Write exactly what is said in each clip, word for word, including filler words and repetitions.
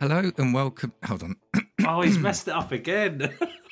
Hello and welcome. Hold on. Oh, he's messed it up again.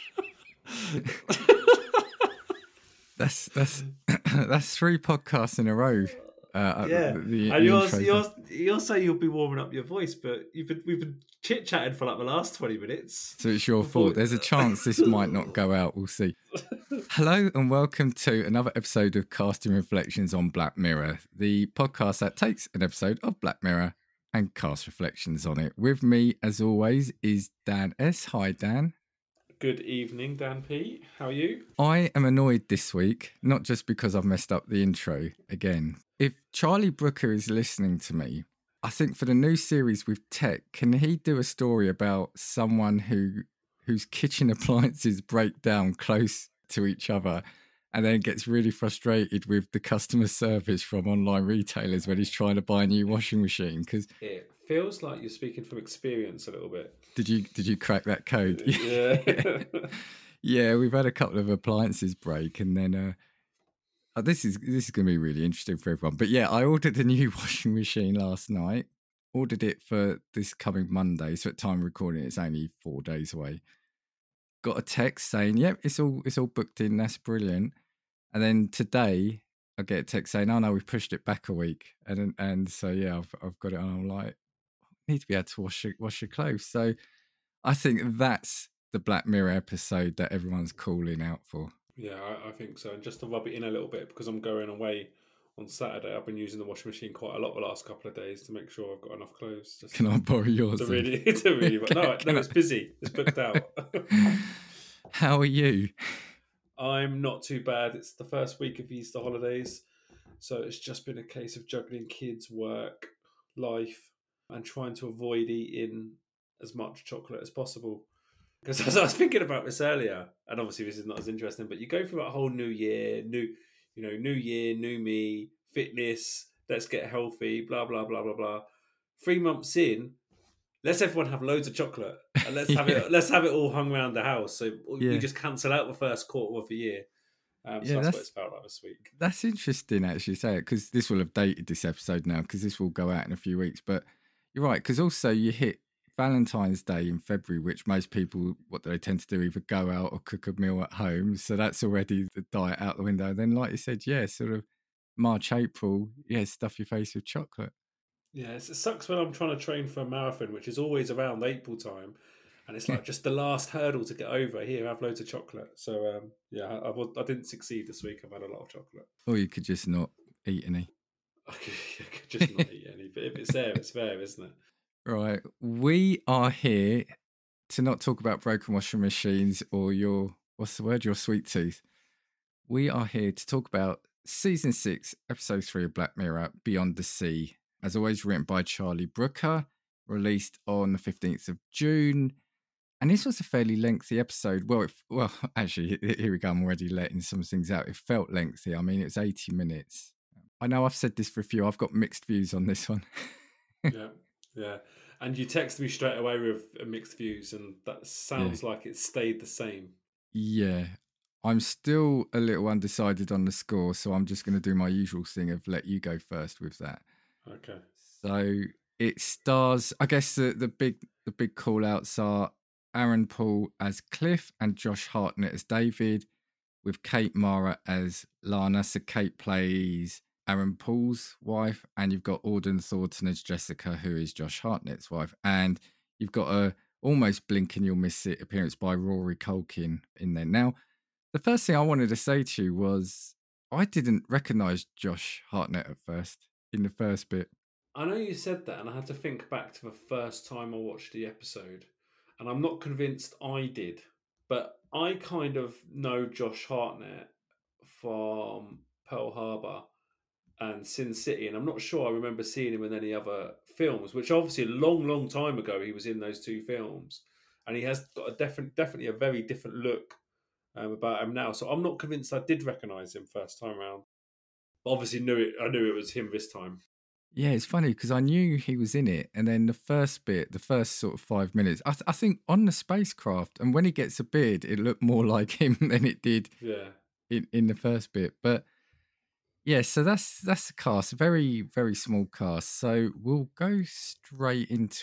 that's that's that's three podcasts in a row. Uh, yeah, the, the, and the you're intros you're done. you're saying you'll be warming up your voice, but you've been we've been chit chatting for like the last twenty minutes. So it's your before... fault. There's a chance this might not go out. We'll see. Hello and welcome to another episode of Casting Reflections on Black Mirror, the podcast that takes an episode of Black Mirror and casts reflections on it. With me, as always, is Dan S. Hi, Dan. Good evening, Dan P. How are you? I am annoyed this week, not just because I've messed up the intro again. If Charlie Brooker is listening to me, I think for the new series with Tech, can he do a story about someone who whose kitchen appliances break down close to each other and then gets really frustrated with the customer service from online retailers when he's trying to buy a new washing machine? Because it feels like you're speaking from experience a little bit. Did you did you crack that code? Yeah. Yeah, we've had a couple of appliances break, and then uh, oh, this is this is going to be really interesting for everyone. But yeah, I ordered a new washing machine last night. Ordered it for this coming Monday, so at time of recording, it's only four days away. Got a text saying, "Yep, it's all it's all booked in. That's brilliant." And then today, I get a text saying, "Oh no, we've pushed it back a week." And and so yeah, I've I've got it, and I'm like, I need to be able to wash your, wash your clothes. So I think that's the Black Mirror episode that everyone's calling out for. Yeah, I, I think so. And just to rub it in a little bit, because I'm going away on Saturday, I've been using the washing machine quite a lot the last couple of days to make sure I've got enough clothes. Just Can I borrow yours? To really, to really, but no, no, it's busy. It's booked out. How are you? I'm not too bad. It's the first week of Easter holidays, so it's just been a case of juggling kids, work, life, and trying to avoid eating as much chocolate as possible. Because as I was thinking about this earlier, and obviously this is not as interesting, but you go through a whole new year, new, you know, new year, new me, fitness, let's get healthy, blah, blah, blah, blah, blah. Three months in, let's everyone have loads of chocolate and let's have yeah. it let's have it all hung around the house. So yeah. we just cancel out the first quarter of the year. Um, so yeah, that's, that's what it's felt like this week. That's interesting, actually, say it, because this will have dated this episode now, because this will go out in a few weeks. But you're right, because also you hit Valentine's Day in February, which most people, what do they tend to do, either go out or cook a meal at home. So that's already the diet out the window. Then, like you said, yeah, sort of March, April, yeah, stuff your face with chocolate. Yeah, it sucks when I'm trying to train for a marathon, which is always around April time. And it's like just the last hurdle to get over. Here, have loads of chocolate. So, um, yeah, I, I, I didn't succeed this week. I've had a lot of chocolate. Or you could just not eat any. I could, I could just not eat any. But if it's there, it's there, isn't it? Right. We are here to not talk about broken washing machines or your, what's the word, your sweet tooth. We are here to talk about Season six, Episode three of Black Mirror, Beyond the Sea. As always, written by Charlie Brooker, released on the fifteenth of June. And this was a fairly lengthy episode. Well, it, well, actually, here we go. I'm already letting some things out. It felt lengthy. I mean, it's eighty minutes. I know I've said this for a few. I've got mixed views on this one. yeah, yeah. And you texted me straight away with mixed views, and that sounds yeah. like it stayed the same. Yeah. I'm still a little undecided on the score, so I'm just going to do my usual thing of let you go first with that. Okay. So it stars, I guess the, the big the big call outs are Aaron Paul as Cliff and Josh Hartnett as David, with Kate Mara as Lana. So Kate plays Aaron Paul's wife, and you've got Auden Thornton as Jessica, who is Josh Hartnett's wife. And you've got a almost blink and you'll miss it appearance by Rory Culkin in there. Now, the first thing I wanted to say to you was I didn't recognise Josh Hartnett at first, in the first bit. I know you said that, and I had to think back to the first time I watched the episode, and I'm not convinced I did, but I kind of know Josh Hartnett from Pearl Harbor and Sin City, and I'm not sure I remember seeing him in any other films, which obviously a long, long time ago he was in those two films, and he has got a different, definitely a very different look Um, about him now, so I'm not convinced I did recognise him first time around. But obviously, knew it. I knew it was him this time. Yeah, it's funny because I knew he was in it, and then the first bit, the first sort of five minutes, I, th- I think on the spacecraft, and when he gets a beard, it looked more like him than it did. Yeah. In, in the first bit, but yeah, so that's that's the cast, very very small cast. So we'll go straight into it.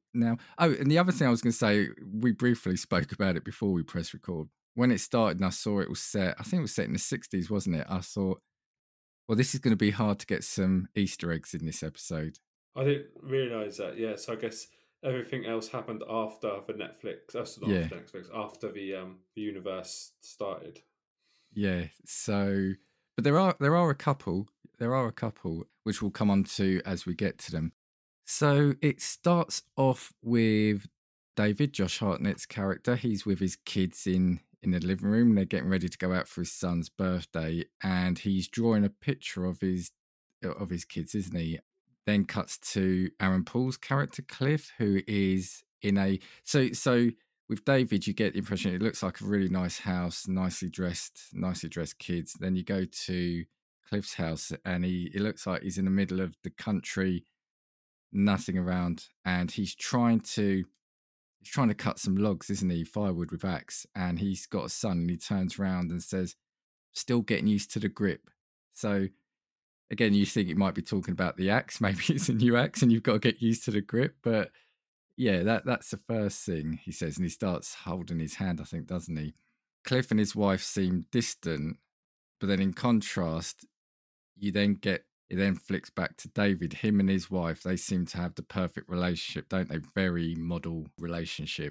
now. Oh, and the other thing I was going to say, we briefly spoke about it before we press record. When it started and I saw it was set, I think it was set in the sixties, wasn't it? I thought, well, this is going to be hard to get some Easter eggs in this episode. I didn't realise that. Yeah, so I guess everything else happened after the Netflix. That's not Yeah. after Netflix. After the um the universe started. Yeah. So, but there are there are a couple. There are a couple which we'll come on to as we get to them. So it starts off with David, Josh Hartnett's character. He's with his kids in in the living room. They're getting ready to go out for his son's birthday, and he's drawing a picture of his of his kids, isn't he? Then cuts to Aaron Paul's character, Cliff, who is in a so so with David, you get the impression it looks like a really nice house, nicely dressed, nicely dressed kids. Then you go to Cliff's house, and he it looks like he's in the middle of the country, nothing around, and he's trying to he's trying to cut some logs, isn't he? Firewood with axe, and he's got a son, and he turns around and says, "Still getting used to the grip." So again, you think it might be talking about the axe. Maybe it's a new axe, and you've got to get used to the grip. But yeah, that that's the first thing he says, and he starts holding his hand, I think, doesn't he? Cliff and his wife seem distant, but then in contrast, you then get it then flicks back to David. Him and his wife, they seem to have the perfect relationship, don't they? Very model relationship.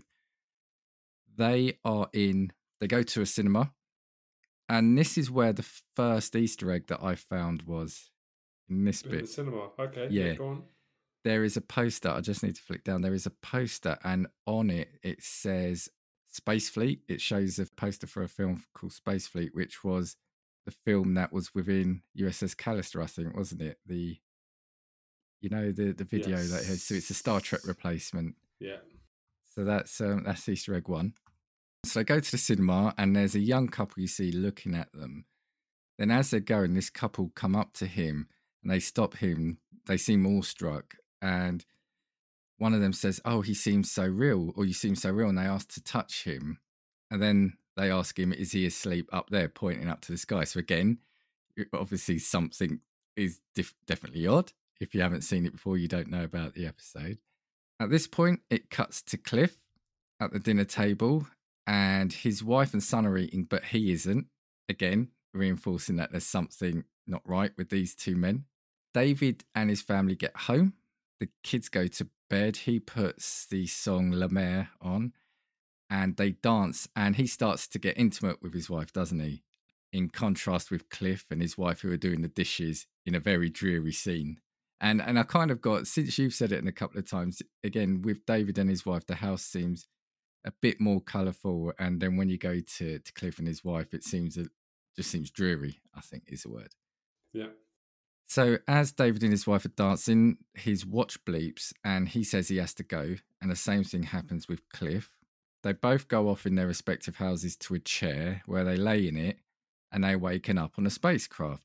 They are in, they go to a cinema, and this is where the first Easter egg that I found was in this In bit. the cinema. Okay, Yeah. yeah, go on. There is a poster. I just need to flick down. There is a poster, and on it, it says Space Fleet. It shows a poster for a film called Space Fleet, which was the film that was within U S S Callister, I think, wasn't it? The, you know, the the video Yes. that has. So it's a Star Trek replacement. Yeah. So that's um, that's Easter egg one. So they go to the cinema, and there's a young couple you see looking at them. Then as they're going, this couple come up to him, and they stop him. They seem awestruck, and one of them says, "Oh, he seems so real," or "You seem so real," and they ask to touch him. And then they ask him, "Is he asleep up there," pointing up to the sky. So again, obviously something is def- definitely odd. If you haven't seen it before, you don't know about the episode. At this point, it cuts to Cliff at the dinner table, and his wife and son are eating, but he isn't. Again, reinforcing that there's something not right with these two men. David and his family get home. The kids go to bed. He puts the song La Mer on, and they dance, and he starts to get intimate with his wife, doesn't he? In contrast with Cliff and his wife, who are doing the dishes in a very dreary scene. And and I kind of got, since you've said it in a couple of times, again, with David and his wife, the house seems a bit more colourful. And then when you go to, to Cliff and his wife, it seems, it just seems dreary, I think is the word. Yeah. So as David and his wife are dancing, his watch bleeps and he says he has to go. And the same thing happens with Cliff. They both go off in their respective houses to a chair where they lay in it, and they waken up on a spacecraft.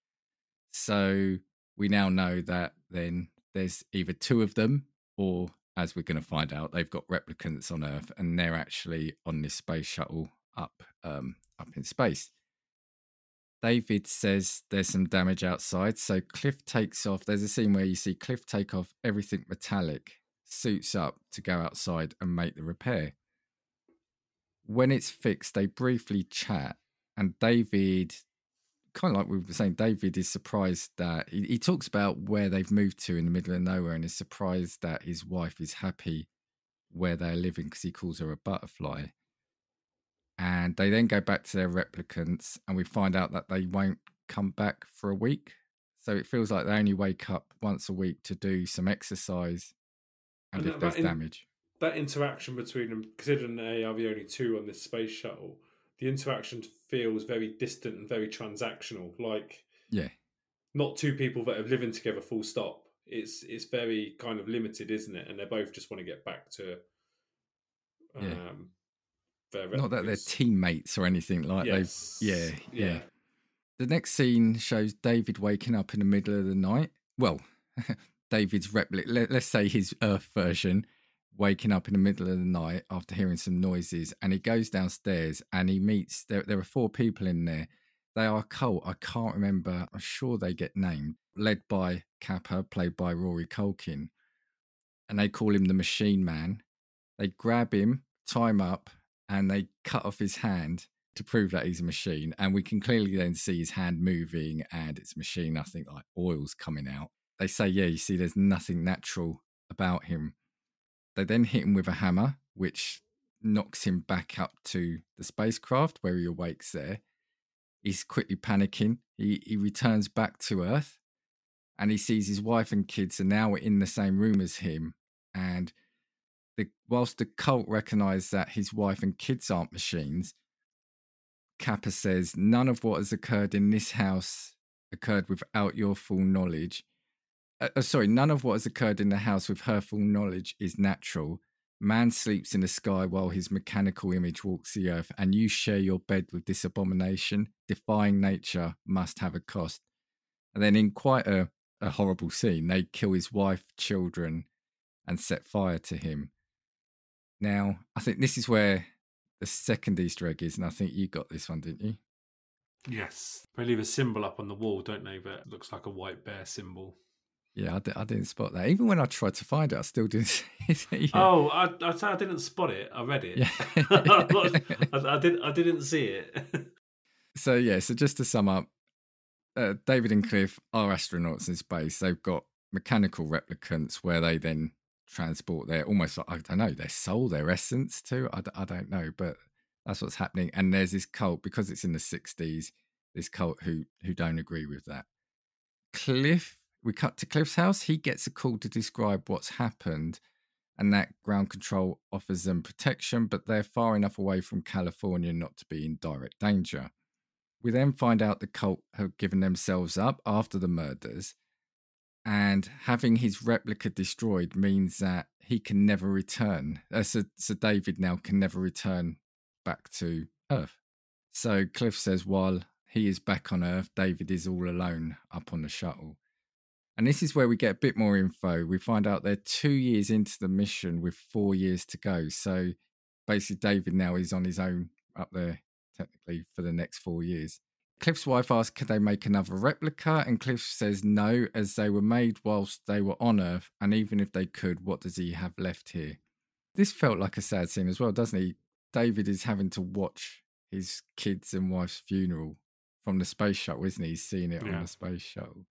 So we now know that then there's either two of them, or as we're going to find out, they've got replicants on Earth, and they're actually on this space shuttle up um, up in space. David says there's some damage outside, so Cliff takes off. There's a scene where you see Cliff take off everything metallic, suits up to go outside and make the repair. When it's fixed, they briefly chat, and David, kind of like we were saying, David is surprised that he, he talks about where they've moved to in the middle of nowhere, and is surprised that his wife is happy where they're living because he calls her a butterfly. And they then go back to their replicants, and we find out that they won't come back for a week. So it feels like they only wake up once a week to do some exercise, and, And if that, there's that, in, damage. that interaction between them, considering they are the only two on this space shuttle, the interaction feels very distant and very transactional. Like, Yeah. not two people that are living together full stop. It's it's very kind of limited, isn't it? And they both just want to get back to um, Yeah. their Not that they're replicas. teammates or anything like Yes. they've. Yeah, yeah. Yeah. The next scene shows David waking up in the middle of the night. Well, David's replica, let, let's say his Earth version, waking up in the middle of the night after hearing some noises, and he goes downstairs and he meets, there, there are four people in there. They are a cult. I can't remember. I'm sure they get named. Led by Kappa, played by Rory Culkin. and they call him the Machine Man. They grab him, tie him up, and they cut off his hand to prove that he's a machine. And we can clearly then see his hand moving, and it's a machine. I think like oil's coming out. They say, yeah, you see, there's nothing natural about him. They then hit him with a hammer, which knocks him back up to the spacecraft where he awakes there. He's quickly panicking. He, he returns back to Earth, and he sees his wife and kids are now in the same room as him. And the, whilst the cult recognise that his wife and kids aren't machines, Kappa says, none of what has occurred in this house occurred without your full knowledge. Uh, sorry, none of what has occurred in the house with her full knowledge is natural. Man sleeps in the sky while his mechanical image walks the earth, and you share your bed with this abomination. Defying nature must have a cost. And then in quite a, a horrible scene, they kill his wife, children, and set fire to him. Now, I think this is where the second Easter egg is, and I think you got this one, didn't you? Yes. They leave a symbol up on the wall, don't they? That looks like a white bear symbol. Yeah, I, d- I didn't spot that. Even when I tried to find it, I still didn't see it. Oh, I, I, I didn't spot it. I read it. Yeah. I, I, did, I didn't see it. So, yeah, so just to sum up, uh, David and Cliff are astronauts in space. They've got mechanical replicants where they then transport their, almost like, I don't know, their soul, their essence to, I, d- I don't know, but that's what's happening. And there's this cult, because it's in the sixties, this cult who who don't agree with that. Cliff, we cut to Cliff's house. He gets a call to describe what's happened, and that ground control offers them protection, but they're far enough away from California not to be in direct danger. We then find out the cult have given themselves up after the murders, and having his replica destroyed means that he can never return. Uh, so, so David now can never return back to Earth. So Cliff says while he is back on Earth, David is all alone up on the shuttle. And this is where we get a bit more info. We find out they're two years into the mission with four years to go. So basically David now is on his own up there, technically, for the next four years. Cliff's wife asks, could they make another replica? And Cliff says no, as they were made whilst they were on Earth. And even if they could, what does he have left here? This felt like a sad scene as well, doesn't he? David is having to watch his kids' and wife's funeral from the space shuttle, isn't he? He's seeing it Yeah. on the space shuttle.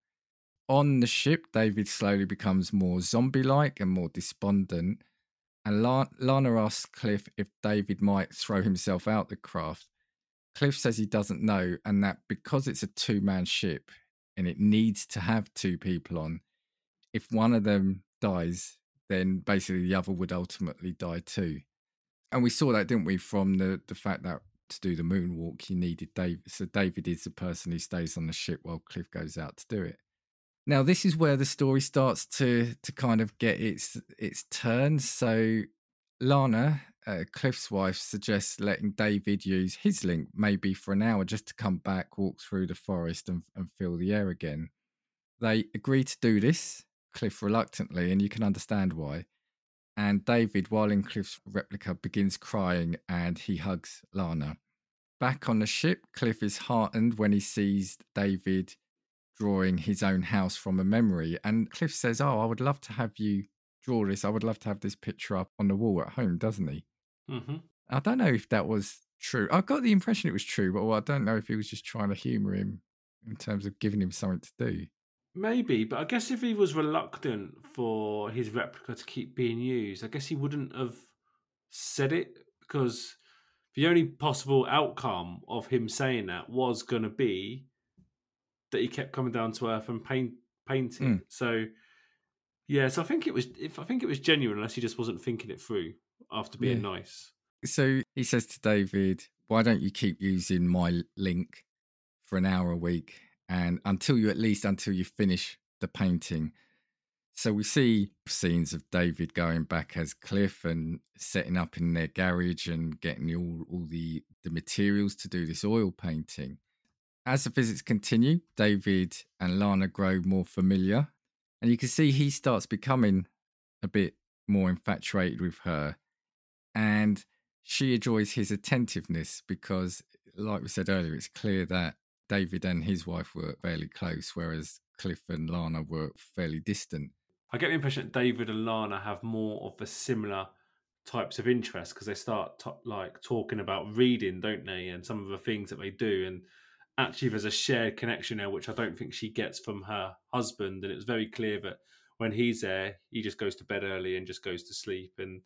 On the ship, David slowly becomes more zombie-like and more despondent. And La- Lana asks Cliff if David might throw himself out the craft. Cliff says he doesn't know, and that because it's a two-man ship and it needs to have two people on, if one of them dies, then basically the other would ultimately die too. And we saw that, didn't we, from the, the fact that to do the moonwalk, you needed David. So David is the person who stays on the ship while Cliff goes out to do it. Now, this is where the story starts to to kind of get its its turn. So Lana, uh, Cliff's wife, suggests letting David use his link maybe for an hour just to come back, walk through the forest and, and feel the air again. They agree to do this, Cliff reluctantly, and you can understand why. And David, while in Cliff's replica, begins crying and he hugs Lana. Back on the ship, Cliff is heartened when he sees David drawing his own house from a memory. And Cliff says, oh, I would love to have you draw this. I would love to have this picture up on the wall at home, doesn't he? Mm-hmm. I don't know if that was true. I got the impression it was true, but well, I don't know if he was just trying to humour him in terms of giving him something to do. Maybe, but I guess if he was reluctant for his replica to keep being used, I guess he wouldn't have said it, because the only possible outcome of him saying that was going to be that he kept coming down to Earth and paint paint it. Mm. So yeah, so I think it was if I think it was genuine, unless he just wasn't thinking it through after being Yeah. nice. So he says to David, why don't you keep using my link for an hour a week, and until you at least until you finish the painting. So we see scenes of David going back as Cliff and setting up in their garage and getting all, all the, the materials to do this oil painting. As the visits continue, David and Lana grow more familiar, and you can see he starts becoming a bit more infatuated with her, and she enjoys his attentiveness because, like we said earlier, it's clear that David and his wife were fairly close, whereas Cliff and Lana were fairly distant. I get the impression that David and Lana have more of the similar types of interests because they start to, like talking about reading, don't they? And some of the things that they do. And actually, there's a shared connection there, which I don't think she gets from her husband. And it was very clear that when he's there, he just goes to bed early and just goes to sleep. And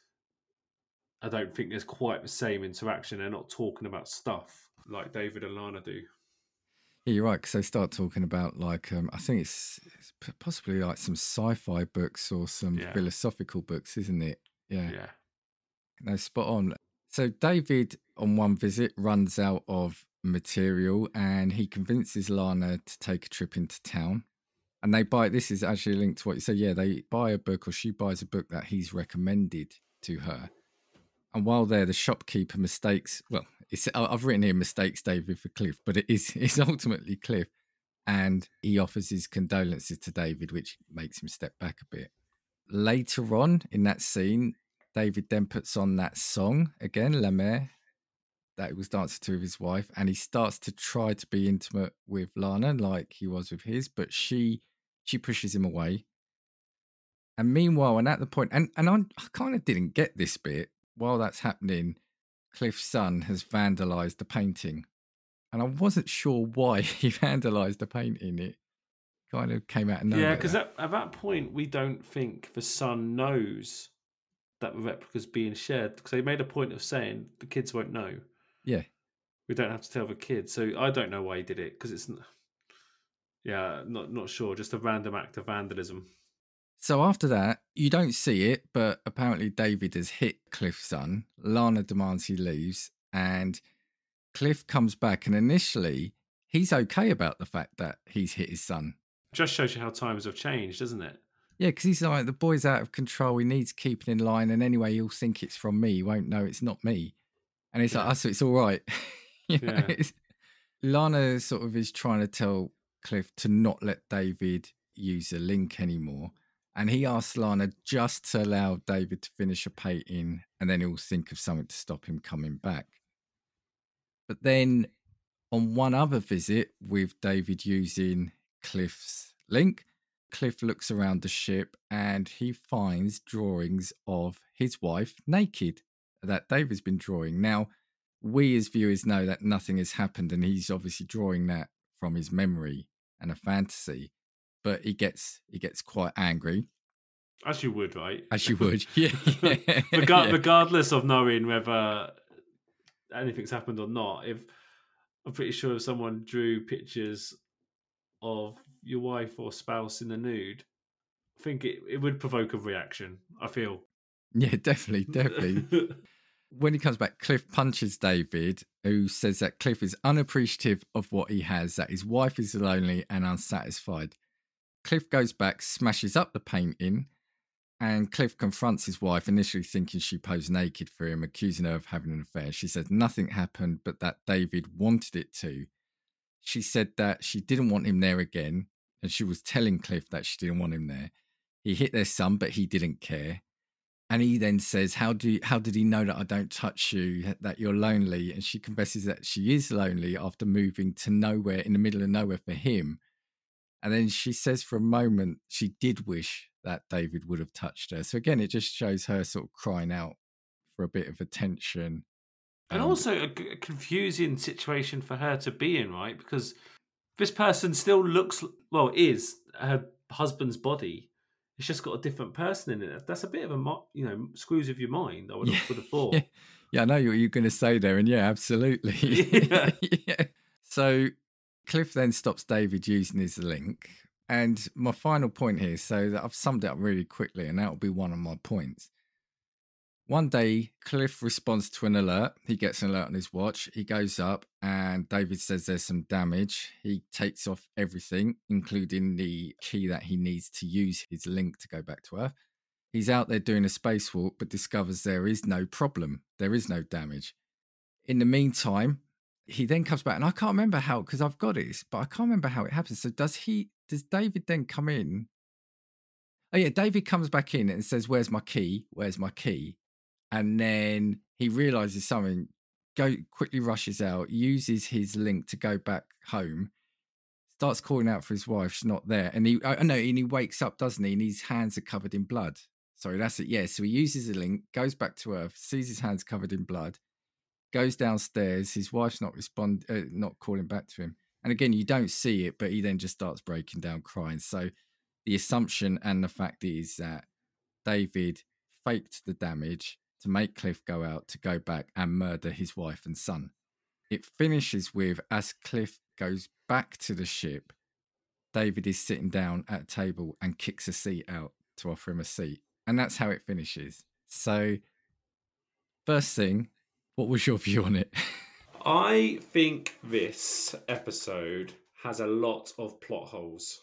I don't think there's quite the same interaction. They're not talking about stuff like David and Lana do. Yeah, you're right, because they start talking about, like, um, I think it's, it's possibly like some sci-fi books or some Yeah. philosophical books, isn't it? Yeah. Yeah. No, spot on. So David, on one visit, runs out of material and he convinces Lana to take a trip into town. And they buy, this is actually linked to what you said, yeah, they buy a book, or she buys a book that he's recommended to her. And while there, the shopkeeper mistakes, well, it's, I've written here mistakes David for Cliff, but it is it's ultimately Cliff. And he offers his condolences to David, which makes him step back a bit. Later on in that scene, David then puts on that song again, La Mer, that he was dancing to with his wife, and he starts to try to be intimate with Lana like he was with his, but she she pushes him away. And meanwhile, and at the point, and, and I'm, I kind of didn't get this bit, while that's happening, Cliff's son has vandalised the painting. And I wasn't sure why he vandalised the painting. It kind of came out of nowhere. Yeah, because at, at that point, we don't think the son knows that the replica's being shared, because they made a point of saying the kids won't know. Yeah. We don't have to tell the kids. So I don't know why he did it, because it's, yeah, not not sure. Just a random act of vandalism. So after that, you don't see it, but apparently David has hit Cliff's son. Lana demands he leaves, and Cliff comes back, and initially he's okay about the fact that he's hit his son. Just shows you how times have changed, doesn't it? Yeah, because he's like, the boy's out of control, he needs keeping in line, and anyway, he'll think it's from me, he won't know it's not me. And it's Yeah. like, oh, so it's all right. You know, Yeah. it's- Lana sort of is trying to tell Cliff to not let David use a link anymore. And he asks Lana just to allow David to finish a painting, and then he'll think of something to stop him coming back. But then on one other visit with David using Cliff's link, Cliff looks around the ship and he finds drawings of his wife naked that David's been drawing. Now, we as viewers know that nothing has happened, and he's obviously drawing that from his memory and a fantasy. But he gets he gets quite angry. As you would, right? As you would, yeah. yeah. Regard- yeah. Regardless of knowing whether anything's happened or not, if I'm pretty sure if someone drew pictures of your wife or spouse in the nude, I think it, it would provoke a reaction, I feel. Yeah, definitely, definitely. When he comes back, Cliff punches David, who says that Cliff is unappreciative of what he has, that his wife is lonely and unsatisfied. Cliff goes back, smashes up the painting, and Cliff confronts his wife, initially thinking she posed naked for him, accusing her of having an affair. She said nothing happened, but that David wanted it to. She said that she didn't want him there again, and she was telling Cliff that she didn't want him there. He hit their son, but he didn't care. And he then says, how do you, how did he know that I don't touch you, that you're lonely? And she confesses that she is lonely after moving to nowhere, in the middle of nowhere for him. And then she says for a moment she did wish that David would have touched her. So again, it just shows her sort of crying out for a bit of attention. And Um, also a, a confusing situation for her to be in, right? Because this person still looks, well, is her husband's body. It's just got a different person in it. That's a bit of a, mo- you know, screws with your mind, I would have, yeah, would have thought. yeah, yeah, I know what you're going to say there. And yeah, absolutely. Yeah. yeah. So Cliff then stops David using his link. And my final point here, so that I've summed it up really quickly, and that'll be one of my points. One day, Cliff responds to an alert. He gets an alert on his watch. He goes up and David says there's some damage. He takes off everything, including the key that he needs to use his link to go back to Earth. He's out there doing a spacewalk, but discovers there is no problem. There is no damage. In the meantime, he then comes back, and I can't remember how, because I've got it, but I can't remember how it happens. So does he, does David then come in? Oh yeah, David comes back in and says, where's my key? Where's my key? And then he realizes something, go quickly rushes out, uses his link to go back home, starts calling out for his wife. She's not there. And he, I know, and he wakes up, doesn't he? And his hands are covered in blood. Sorry, that's it. Yeah. So he uses the link, goes back to Earth, sees his hands covered in blood, goes downstairs. His wife's not respond, uh, not calling back to him. And again, you don't see it, but he then just starts breaking down, crying. So the assumption and the fact is that David faked the damage to make Cliff go out, to go back and murder his wife and son. It finishes with, as Cliff goes back to the ship, David is sitting down at a table and kicks a seat out to offer him a seat. And that's how it finishes. So, first thing, what was your view on it? I think this episode has a lot of plot holes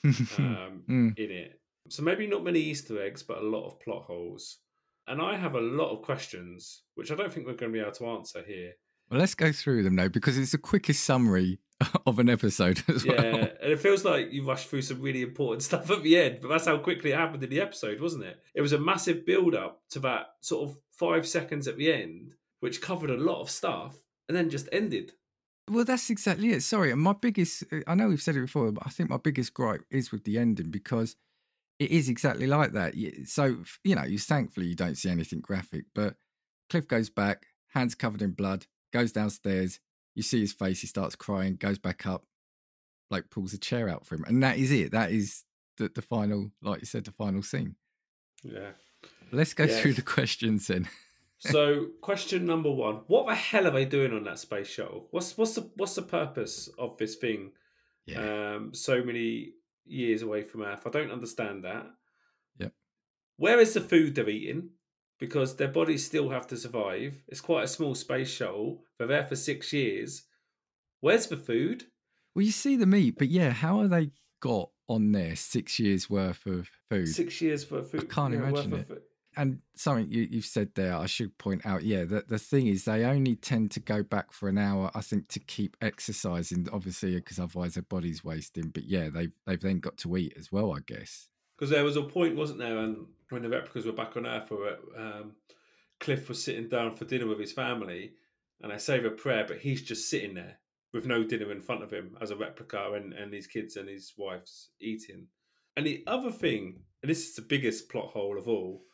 um, mm. in it. So maybe not many Easter eggs, but a lot of plot holes. And I have a lot of questions, which I don't think we're going to be able to answer here. Well, let's go through them, though, because it's the quickest summary of an episode as yeah, well. Yeah, and it feels like you rushed through some really important stuff at the end, but that's how quickly it happened in the episode, wasn't it? It was a massive build-up to that sort of five seconds at the end, which covered a lot of stuff, and then just ended. Well, that's exactly it. Sorry, and my biggest, I know we've said it before, but I think my biggest gripe is with the ending, because it is exactly like that. So, you know, you thankfully you don't see anything graphic, but Cliff goes back, hands covered in blood, goes downstairs, you see his face, he starts crying, goes back up, like pulls a chair out for him. And that is it. That is the, the final, like you said, the final scene. Yeah. Let's go yeah. through the questions then. So, question number one: what the hell are they doing on that space shuttle? What's what's the what's the purpose of this thing? Yeah. Um, so many years away from Earth. I don't understand that. Yep. Where is the food they're eating? Because their bodies still have to survive. It's quite a small space shuttle. They're there for six years. Where's the food? Well, you see the meat, but yeah, how are they got on there six years worth of food? Six years worth of food. I can't yeah, imagine it. And something you, you've said there, I should point out, yeah, that the thing is they only tend to go back for an hour, I think, to keep exercising, obviously, because otherwise their body's wasting. But yeah, they've, they've then got to eat as well, I guess. Because there was a point, wasn't there, and when the replicas were back on Earth, where um, Cliff was sitting down for dinner with his family, and they say a prayer, but he's just sitting there with no dinner in front of him as a replica, and, and his kids and his wife's eating. And the other thing, and this is the biggest plot hole of all,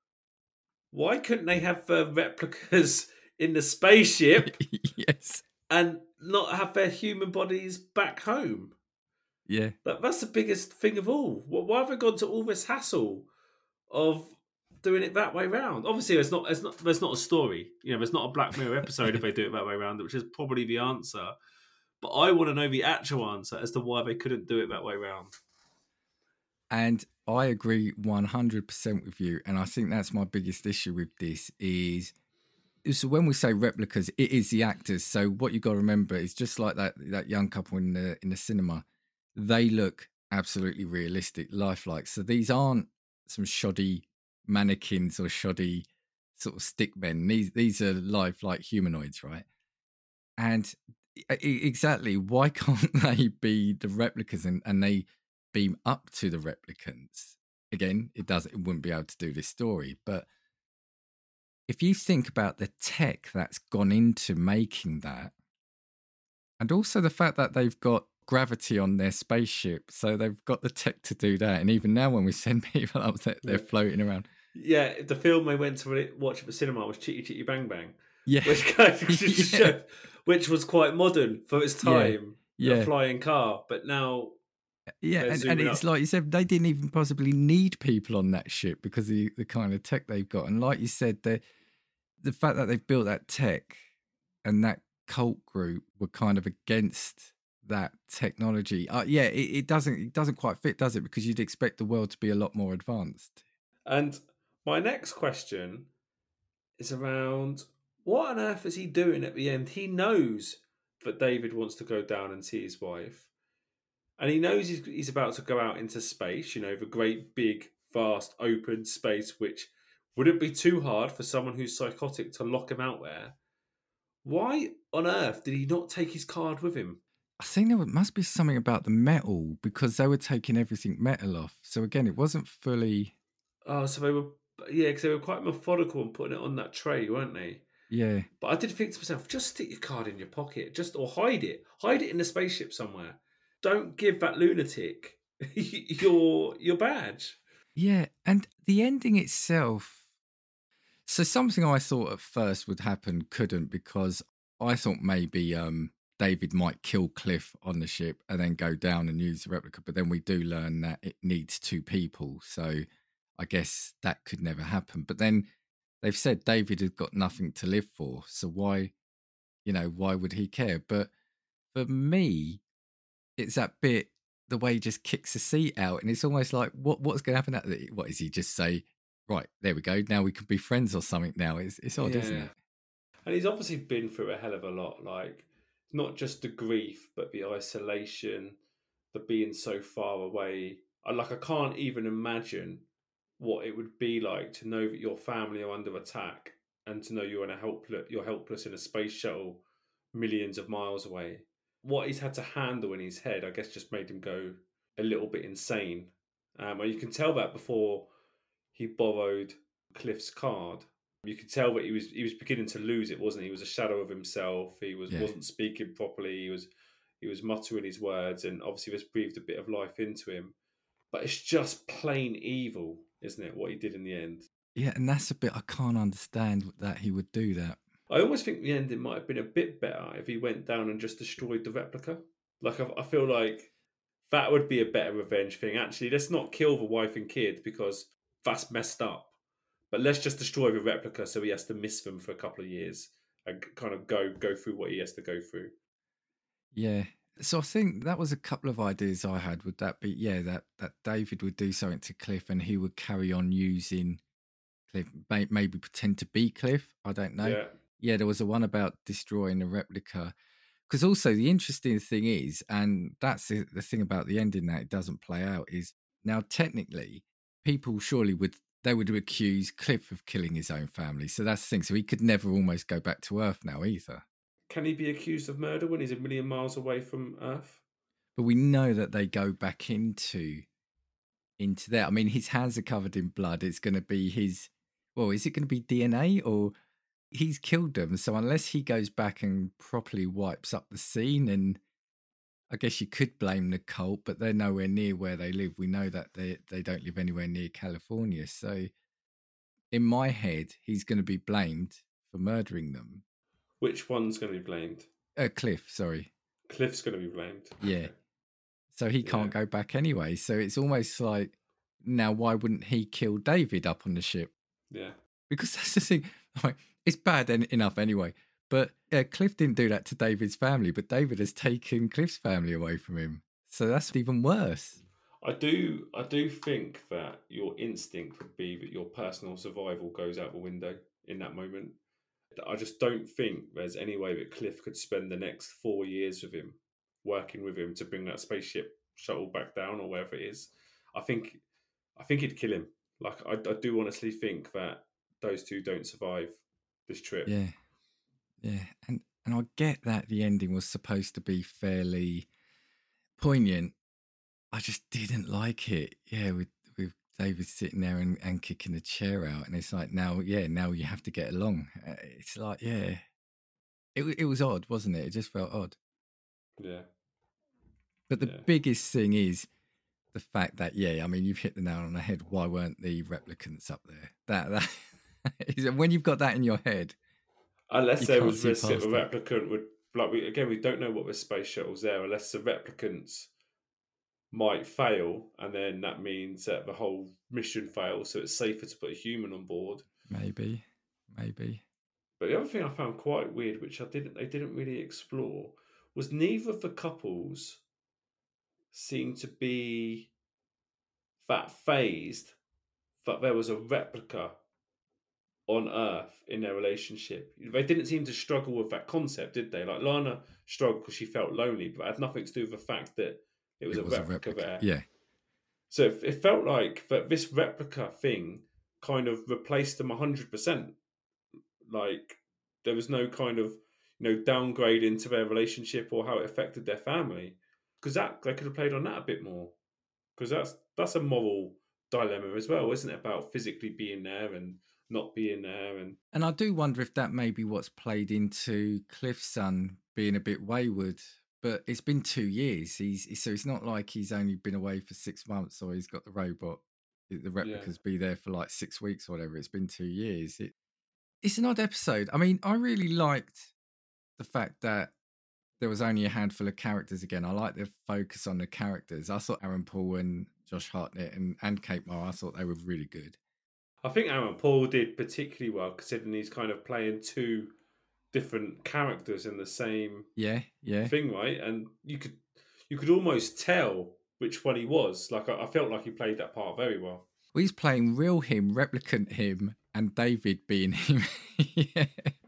why couldn't they have the replicas in the spaceship yes. and not have their human bodies back home? Yeah. That, that's the biggest thing of all. Why have they gone to all this hassle of doing it that way round? Obviously, there's not, there's not, there's not a story. You know, there's not a Black Mirror episode if they do it that way round, which is probably the answer. But I want to know the actual answer as to why they couldn't do it that way round. And I agree one hundred percent with you. And I think that's my biggest issue with this is, so when we say replicas, it is the actors. So what you got to remember is just like that that young couple in the in the cinema, they look absolutely realistic, lifelike. So these aren't some shoddy mannequins or shoddy sort of stick men. These these are lifelike humanoids, right? And exactly, why can't they be the replicas and, and they beam up to the replicants? Again, it does it wouldn't be able to do this story, but if you think about the tech that's gone into making that, and also the fact that they've got gravity on their spaceship, so they've got the tech to do that. And even now, when we send people up, they're, they're yeah. floating around. Yeah, the film I went to watch at the cinema was Chitty Chitty Bang Bang. Yeah, which, yeah. Show, which was quite modern for its time. Yeah, yeah. A flying car, but now. Yeah, and, and it's up. Like you said, they didn't even possibly need people on that ship because of the, the kind of tech they've got. And like you said, the the fact that they've built that tech and that cult group were kind of against that technology. Uh, yeah, it, it doesn't it doesn't quite fit, does it? Because you'd expect the world to be a lot more advanced. And my next question is around what on earth is he doing at the end? He knows that David wants to go down and see his wife. And he knows he's, he's about to go out into space, you know, the great, big, vast, open space, which wouldn't be too hard for someone who's psychotic to lock him out there. Why on earth did he not take his card with him? I think there must be something about the metal, because they were taking everything metal off. So again, it wasn't fully... Oh, so they were... Yeah, because they were quite methodical in putting it on that tray, weren't they? Yeah. But I did think to myself, just stick your card in your pocket, just or hide it. Hide it in the spaceship somewhere. don't give that lunatic your your badge. Yeah, and the ending itself. So something I thought at first would happen couldn't, because I thought maybe um, David might kill Cliff on the ship and then go down and use the replica. But then we do learn that it needs two people. So I guess that could never happen. But then they've said David has got nothing to live for. So why, you know, why would he care? But for me, it's that bit, the way he just kicks the seat out. And it's almost like, what what's going to happen? At the, what is he just say? Right, there we go. Now we can be friends or something now. It's, it's odd, isn't Yeah. it? And he's obviously been through a hell of a lot. Like, not just the grief, but the isolation, the being so far away. I like I can't even imagine what it would be like to know that your family are under attack and to know you're in a helpless you're helpless in a space shuttle millions of miles away. What he's had to handle in his head, I guess, just made him go a little bit insane. Um, and you can tell that before he borrowed Cliff's card. You could tell that he was he was beginning to lose it, wasn't he? He was a shadow of himself. He was Yeah. wasn't speaking properly. He was he was muttering his words, and obviously this breathed a bit of life into him. But it's just plain evil, isn't it? What he did in the end. Yeah, and that's a bit I can't understand that he would do that. I almost think the ending might have been a bit better if he went down and just destroyed the replica. Like I, I feel like that would be a better revenge thing. Actually, let's not kill the wife and kid because that's messed up. But let's just destroy the replica so he has to miss them for a couple of years and kind of go go through what he has to go through. Yeah. So I think that was a couple of ideas I had. Would that be, yeah, that, that David would do something to Cliff and he would carry on using Cliff, may, maybe pretend to be Cliff. I don't know. Yeah. Yeah, there was a one about destroying the replica. Because also the interesting thing is, and that's the, the thing about the ending that it doesn't play out, is now technically people surely would, they would accuse Cliff of killing his own family. So that's the thing. So he could never almost go back to Earth now either. Can he be accused of murder when he's a million miles away from Earth? But we know that they go back into into there. I mean, his hands are covered in blood. It's going to be his, well, is it going to be D N A or he's killed them? So unless he goes back and properly wipes up the scene, and I guess you could blame the cult, but they're nowhere near where they live. We know that they, they don't live anywhere near California. So in my head, he's going to be blamed for murdering them. Which one's going to be blamed? Uh, Cliff, sorry. Cliff's going to be blamed. Yeah. Okay. So he can't Yeah. go back anyway. So it's almost like, now why wouldn't he kill David up on the ship? Yeah. Because that's the thing. Like, it's bad en- enough anyway. But uh, Cliff didn't do that to David's family, but David has taken Cliff's family away from him. So that's even worse. I do I do think that your instinct would be that your personal survival goes out the window in that moment. I just don't think there's any way that Cliff could spend the next four years with him, working with him to bring that spaceship shuttle back down or wherever it is. I think I think he'd kill him. Like I, I do honestly think that those two don't survive this trip. Yeah. Yeah. And and I get that the ending was supposed to be fairly poignant. I just didn't like it. Yeah, with with David sitting there and, and kicking the chair out, and it's like, now, yeah, now you have to get along. Uh, It's like, yeah, it wa- it was odd, wasn't it? It just felt odd. Yeah. But the Yeah. biggest thing is the fact that, yeah, I mean, you've hit the nail on the head. Why weren't the replicants up there? That that is, when you've got that in your head, Unless you there can't was see risk that the past it. replicant would like we again we don't know what the space shuttle's there unless the replicants might fail and then that means that the whole mission fails, so it's safer to put a human on board. Maybe, maybe. But the other thing I found quite weird, which I didn't they didn't really explore, was neither of the couples seemed to be that phased that there was a replica on Earth in their relationship. They didn't seem to struggle with that concept, did they? Like Lana struggled because she felt lonely, but it had nothing to do with the fact that it was, It a, was a replica replica. there. Yeah, So it, it felt like that this replica thing kind of replaced them one hundred percent. Like there was no kind of you know downgrade into their relationship or how it affected their family, because that they could have played on that a bit more, because that's that's a moral dilemma as well, isn't it, about physically being there and not being there. And and I do wonder if that may be what's played into Cliff's son being a bit wayward, but it's been two years. He's so it's not like he's only been away for six months or he's got the robot, the Yeah. replicas be there for like six weeks or whatever. It's been two years. It, it's an odd episode. I mean, I really liked the fact that there was only a handful of characters again. I like the focus on the characters. I thought Aaron Paul and Josh Hartnett and, and Kate Mara, I thought they were really good. I think Aaron Paul did particularly well, considering he's kind of playing two different characters in the same Yeah, yeah. thing, right? And you could you could almost tell which one he was. Like I, I felt like he played that part very well. Well, he's playing real him, replicant him, and David being him. yeah.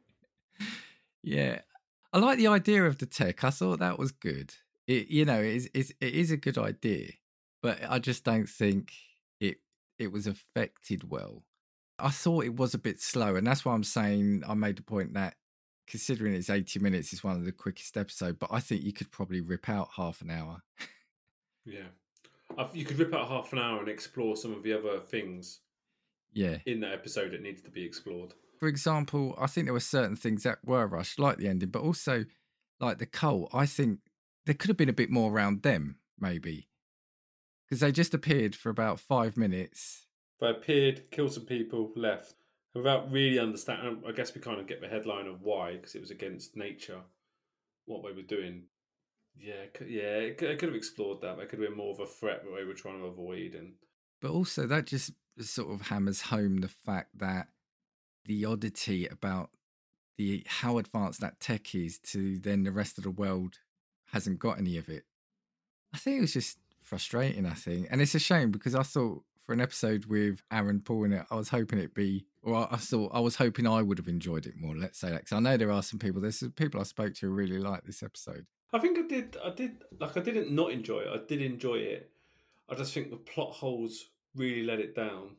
Yeah. I like the idea of the tech. I thought that was good. It, you know, it is, it's, it is a good idea, but I just don't think it it was affected well. I thought it was a bit slow, and that's why I'm saying I made the point that considering it's eighty minutes, it's one of the quickest episodes, but I think you could probably rip out half an hour. Yeah. I, you could rip out half an hour and explore some of the other things Yeah. in that episode that needs to be explored. For example, I think there were certain things that were rushed, like the ending, but also like the cult. I think there could have been a bit more around them, maybe. Because they just appeared for about five minutes. They appeared, killed some people, left. Without really understanding, I guess we kind of get the headline of why, because it was against nature, what they were doing. Yeah, yeah, it could, it could have explored that. That could have been more of a threat that they were trying to avoid. And But also that just sort of hammers home the fact that the oddity about the how advanced that tech is to then the rest of the world hasn't got any of it. I think it was just frustrating, I think. And it's a shame because I thought for an episode with Aaron Paul in it, I was hoping it'd be, or I thought I was hoping I would have enjoyed it more, let's say that. Because I know there are some people, there's some people I spoke to who really like this episode. I think I did, I did, like I didn't not enjoy it. I did enjoy it. I just think the plot holes really let it down.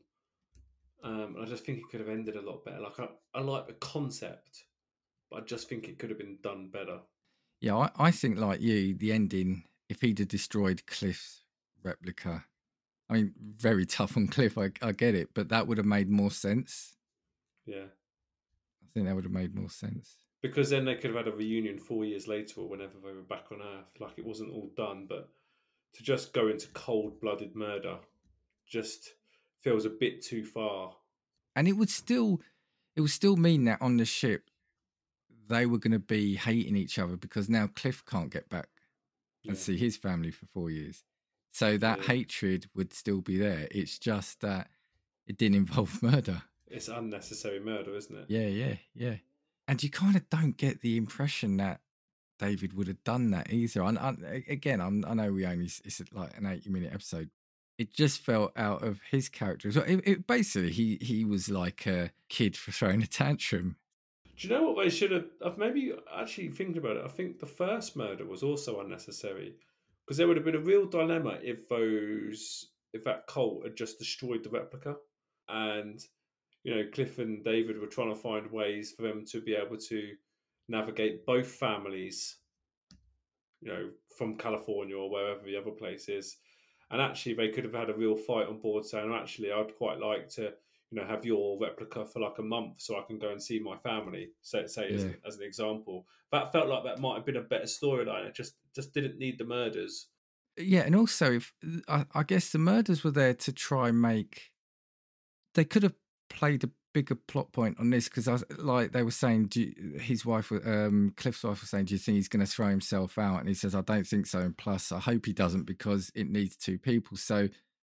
Um, I just think it could have ended a lot better. Like I, I like the concept, but I just think it could have been done better. Yeah, I, I think like you, the ending, if he'd have destroyed Cliff's replica, I mean, very tough on Cliff, I, I get it, but that would have made more sense. Yeah. I think that would have made more sense. Because then they could have had a reunion four years later or whenever they were back on Earth. Like it wasn't all done, but to just go into cold-blooded murder just feels a bit too far. And it would still, it would still mean that on the ship, they were going to be hating each other because now Cliff can't get back and Yeah. see his family for four years. So that Yeah. hatred would still be there. It's just that it didn't involve murder. It's unnecessary murder, isn't it? Yeah, yeah, yeah. And you kind of don't get the impression that David would have done that either. And I, again, I'm, I know we only, it's like an eighty minute episode. It just felt out of his character. So it, it basically, he he was like a kid for throwing a tantrum. Do you know what they should have? I've maybe actually thinking about it. I think the first murder was also unnecessary because there would have been a real dilemma if those, if that cult had just destroyed the replica, and you know Cliff and David were trying to find ways for them to be able to navigate both families, you know, from California or wherever the other place is. And actually, they could have had a real fight on board saying, actually, I'd quite like to, you know, have your replica for like a month so I can go and see my family, say, say as, Yeah. as an example. That felt like that might have been a better storyline. It just, just didn't need the murders. Yeah, and also, if I, I guess the murders were there to try and make, they could have played a bigger plot point on this because, like they were saying, do you, his wife, um, Cliff's wife was saying, "Do you think he's going to throw himself out?" And he says, "I don't think so." And plus, I hope he doesn't because it needs two people. So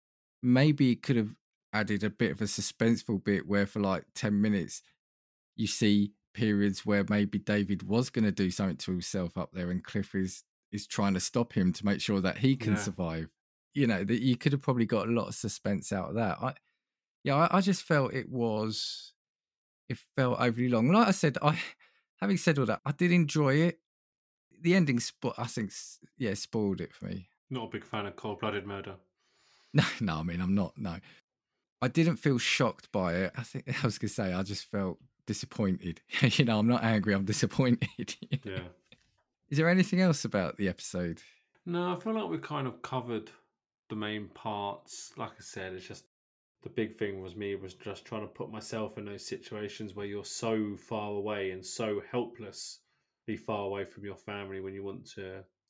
maybe it could have added a bit of a suspenseful bit where, for like ten minutes, you see periods where maybe David was going to do something to himself up there, and Cliff is is trying to stop him to make sure that he can Yeah. survive. You know, that you could have probably got a lot of suspense out of that. I, yeah, I, I just felt it was, it felt overly long. Like I said, I, having said all that, I did enjoy it. The ending, spo- I think, s- yeah, spoiled it for me. Not a big fan of cold-blooded murder. No, no, I mean, I'm not. No, I didn't feel shocked by it. I think I was gonna say I just felt disappointed. You know, I'm not angry. I'm disappointed. Yeah. Is there anything else about the episode? No, I feel like we kind of covered the main parts. Like I said, it's just the big thing was me was just trying to put myself in those situations where you're so far away and so helplessly far away from your family when you want to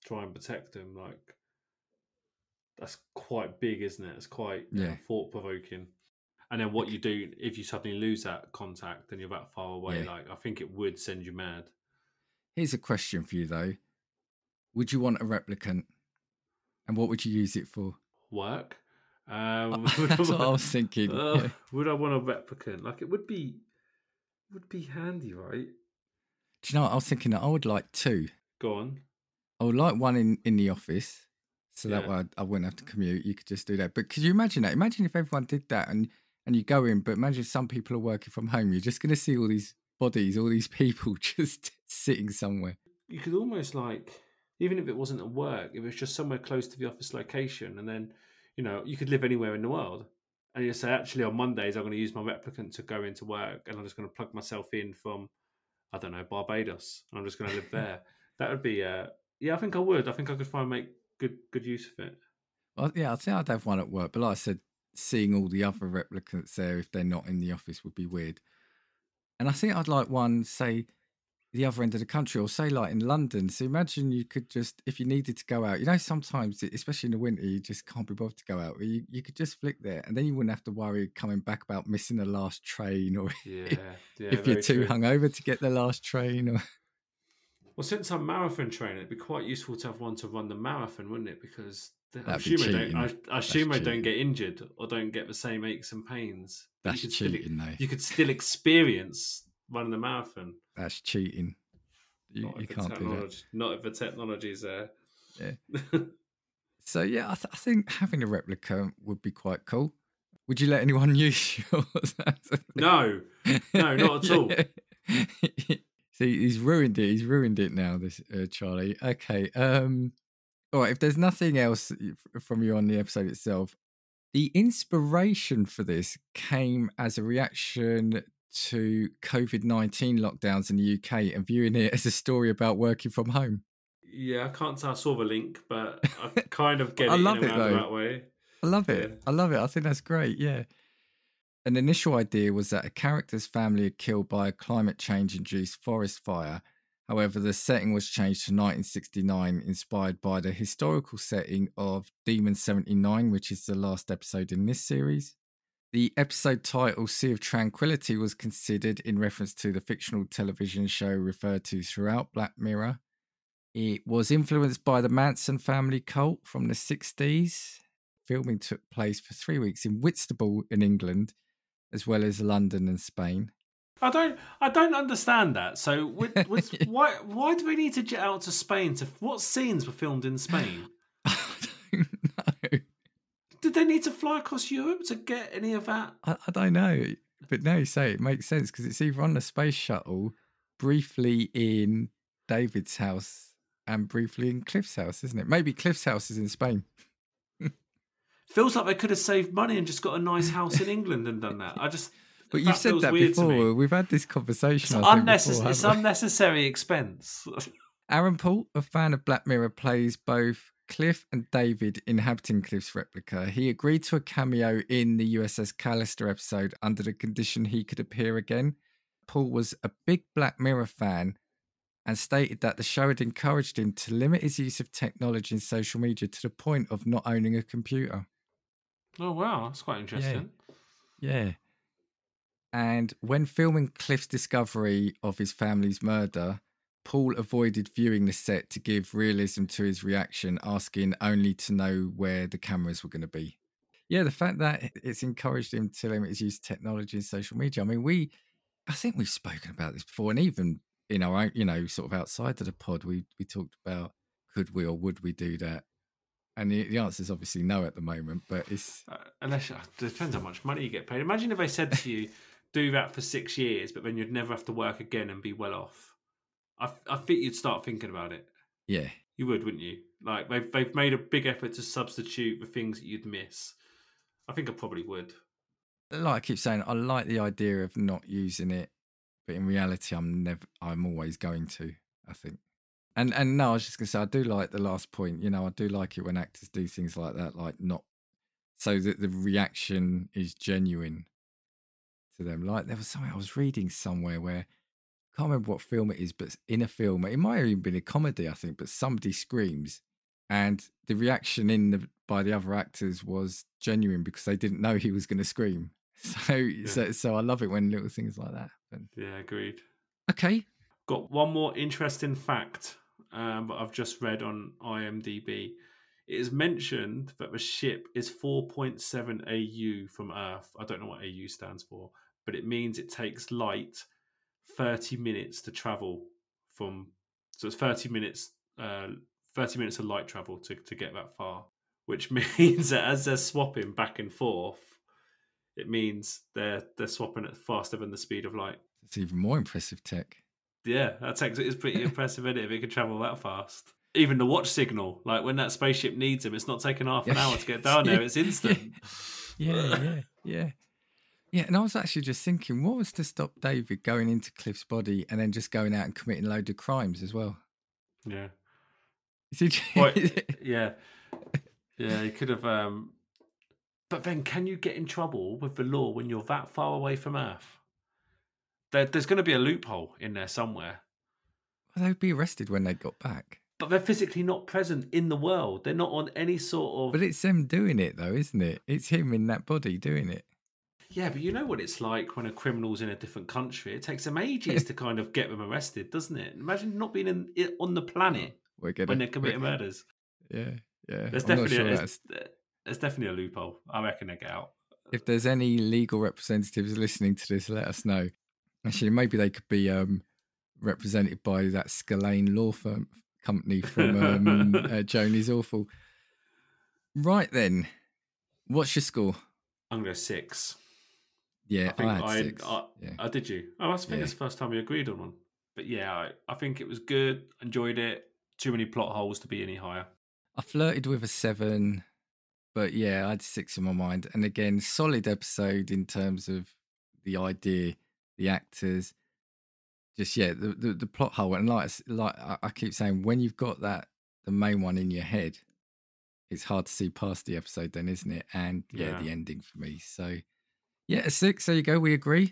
try and protect them. Like, that's quite big, isn't it? It's quite you Yeah. know, thought provoking. And then what you do if you suddenly lose that contact and you're that far away, Yeah. like I think it would send you mad. Here's a question for you though: would you want a replicant, and what would you use it for? Work. Um, That's what I was thinking. uh, Yeah. Would I want a replicant? Like, it would be, would be handy, right? Do you know what I was thinking? That I would like two. Go on. I would like one in, in the office, so that Yeah. way I, I wouldn't have to commute. You could just do that. But could you imagine that? Imagine if everyone did that, and and you go in, but imagine if some people are working from home. You're just going to see all these bodies, all these people just sitting somewhere. You could almost like, even if it wasn't at work, if it was just somewhere close to the office location, and then, you know, you could live anywhere in the world. And you say, actually, on Mondays, I'm going to use my replicant to go into work, and I'm just going to plug myself in from, I don't know, Barbados. And I'm just going to live there. That would be, uh, yeah, I think I would. I think I could find make good good use of it. Well, yeah, I think I'd have one at work. But like I said, seeing all the other replicants there, if they're not in the office, would be weird. And I think I'd like one, say, the other end of the country, or say like in London. So imagine you could just, if you needed to go out, you know, sometimes, especially in the winter, you just can't be bothered to go out. You, you could just flick there, and then you wouldn't have to worry coming back about missing the last train, or Yeah, yeah. if you're very too true. hungover to get the last train. Or Well, since I'm marathon training, it'd be quite useful to have one to run the marathon, wouldn't it? Because I That'd be assume, I don't, cheating. I, I assume I That's don't cheating. get injured or don't get the same aches and pains. But That's you could still, cheating, though. you could still experience running the marathon. That's cheating. You, Not you if the can't do that. technology, not if the technology's there. Yeah. So yeah, I, th- I think having a replica would be quite cool. Would you let anyone use yours? No, no, not at all. See, he's ruined it. He's ruined it now, this uh, Charlie. Okay. Um. All right. If there's nothing else from you on the episode itself, the inspiration for this came as a reaction to COVID nineteen lockdowns in the U K and viewing it as a story about working from home. Yeah, I can't say I saw the link, but I kind of get I it love in a it, though. roundabout way. I love it. Yeah. I love it. I think that's great. Yeah. An initial idea was that a character's family are killed by a climate change induced forest fire. However, the setting was changed to nineteen sixty-nine, inspired by the historical setting of Demon seventy-nine, which is the last episode in this series. The episode title, Sea of Tranquility, was considered in reference to the fictional television show referred to throughout Black Mirror. It was influenced by the Manson family cult from the sixties. Filming took place for three weeks in Whitstable in England, as well as London and Spain. I don't, I don't understand that. So, with, with, why, why do we need to jet out to Spain? To what scenes were filmed in Spain? I don't know. Did they need to fly across Europe to get any of that? I, I don't know. But now you say it makes sense because it's either on the space shuttle, briefly in David's house, and briefly in Cliff's house, isn't it? Maybe Cliff's house is in Spain. Feels like they could have saved money and just got a nice house in England and done that. I just. But that you've said feels that weird to me. before. We've had this conversation. It's, I think, unnecess- before, it's haven't we? unnecessary expense. Aaron Paul, a fan of Black Mirror, plays both Cliff and David inhabiting Cliff's replica. He agreed to a cameo in the U S S Callister episode under the condition he could appear again. Paul was a big Black Mirror fan and stated that the show had encouraged him to limit his use of technology and social media to the point of not owning a computer. Oh, wow. That's quite interesting. Yeah. And when filming Cliff's discovery of his family's murder, Paul avoided viewing the set to give realism to his reaction, asking only to know where the cameras were going to be. Yeah, the fact that it's encouraged him to limit his use of technology and social media. I mean, we, I think we've spoken about this before, and even in our own, you know, sort of outside of the pod, we we talked about could we or would we do that? And the, the answer is obviously no at the moment, but it's... Uh, unless, it depends how much money you get paid. Imagine if they said to you, do that for six years, but then you'd never have to work again and be well off. I, I think you'd start thinking about it. Yeah. You would, wouldn't you? Like, they've, they've made a big effort to substitute the things that you'd miss. I think I probably would. Like I keep saying, I like the idea of not using it, but in reality, I'm never, I'm always going to, I think. And and no, I was just going to say, I do like the last point. You know, I do like it when actors do things like that, like not, so that the reaction is genuine to them. Like there was something I was reading somewhere where can't remember what film it is, but in a film, it might have even been a comedy, I think, but somebody screams and the reaction in the by the other actors was genuine because they didn't know he was going to scream. So, yeah. so, so I love it when little things like that happen. Yeah, agreed. Okay. Got one more interesting fact um, that I've just read on IMDb. It is mentioned that the ship is four point seven A U from Earth. I don't know what A U stands for, but it means it takes light thirty minutes to travel from. So it's thirty minutes, uh, thirty minutes of light travel to, to get that far, which means that as they're swapping back and forth, it means they're they're swapping at faster than the speed of light. It's even more impressive tech. Yeah, that tech is pretty impressive, isn't it? If it can travel that fast. Even the watch signal, like when that spaceship needs him, it's not taking half an hour to get down there. It's instant. Yeah, yeah, yeah. Yeah, and I was actually just thinking, what was to stop David going into Cliff's body and then just going out and committing a load of crimes as well? Yeah. Is he... well, yeah. Yeah, he could have... Um... But then can you get in trouble with the law when you're that far away from Earth? There, there's going to be a loophole in there somewhere. Well, they'd be arrested when they got back. But they're physically not present in the world. They're not on any sort of... But it's them doing it, though, isn't it? It's him in that body doing it. Yeah, but you know what it's like when a criminal's in a different country. It takes them ages to kind of get them arrested, doesn't it? Imagine not being in, on the planet we're gonna, when they're committing we're... murders. Yeah, yeah. There's I'm definitely, not sure a, that's... there's definitely a loophole. I reckon they get out. If there's any legal representatives listening to this, let us know. Actually, maybe they could be um, represented by that Scillane law firm company from um, uh, Joni's Awful. Right then, what's your score? I'm going to go six. Yeah, I, think I had I, six. I, yeah. I did you? Oh, I think yeah. it's the first time we agreed on one. But yeah, I, I think it was good. Enjoyed it. Too many plot holes to be any higher. I flirted with a seven, but yeah, I had six in my mind. And again, solid episode in terms of the idea, the actors. Just yeah, the, the the plot hole, and like like I keep saying, when you've got that the main one in your head, it's hard to see past the episode, then, isn't it? And yeah, yeah. the ending for me. So yeah, a six. There you go. We agree.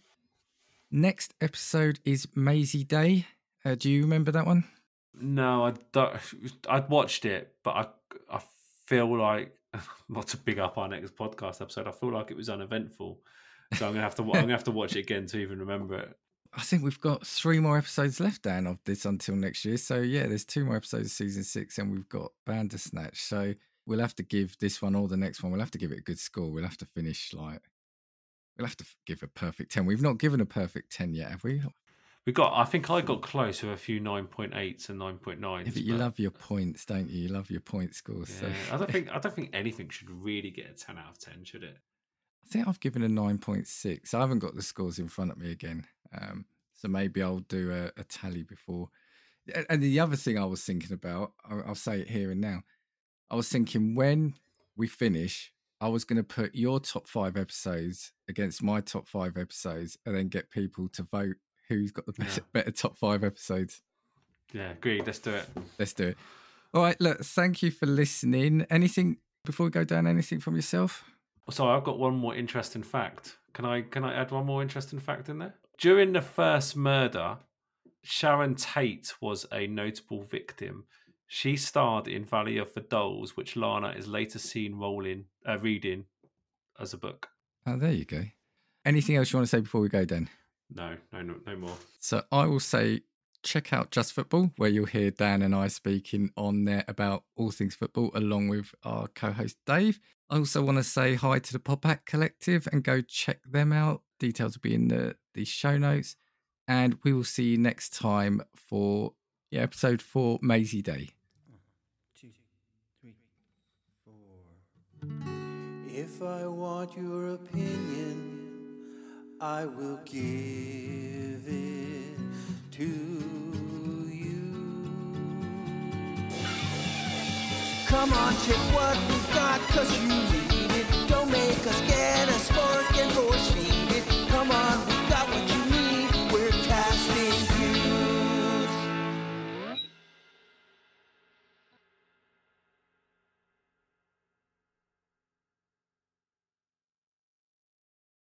Next episode is Maisie Day. Uh, do you remember that one? No, I don't. I'd watched it, but I I feel like not to big up our next podcast episode. I feel like it was uneventful, so I'm gonna have to I'm gonna have to watch it again to even remember it. I think we've got three more episodes left, Dan, of this until next year. So, yeah, there's two more episodes of season six, and we've got Bandersnatch. So we'll have to give this one or the next one, we'll have to give it a good score. We'll have to finish, like, we'll have to give a perfect ten. We've not given a perfect ten yet, have we? We got, I think I got close with a few nine point eights and nine point nines. Yeah, but you but... love your points, don't you? You love your point scores. Yeah, so. I don't think I don't think anything should really get a ten out of ten, should it? I think I've given a nine point six. I haven't got the scores in front of me again. Um, So maybe I'll do a, a tally before. And the other thing I was thinking about, I'll, I'll say it here and now. I was thinking when we finish, I was going to put your top five episodes against my top five episodes and then get people to vote who's got the better, yeah. better top five episodes. Yeah, agreed. Let's do it. Let's do it. All right, look, thank you for listening. Anything, before we go down, anything from yourself? Sorry, I've got one more interesting fact. Can I, can I add one more interesting fact in there? During the first murder, Sharon Tate was a notable victim. She starred in Valley of the Dolls, which Lana is later seen rolling, uh, reading as a book. Oh, there you go. Anything else you want to say before we go, Dan? No, no, no, no more. So I will say, check out Just Football, where you'll hear Dan and I speaking on there about all things football, along with our co-host Dave. I also want to say hi to the Pop Act Collective and go check them out. Details will be in the, the show notes. And we will see you next time for yeah, episode four, Maisie Day. One, two, three, four. If I want your opinion, I will give it to you. Come on, check what we've got, cause you need it. Don't make us get a spark and push.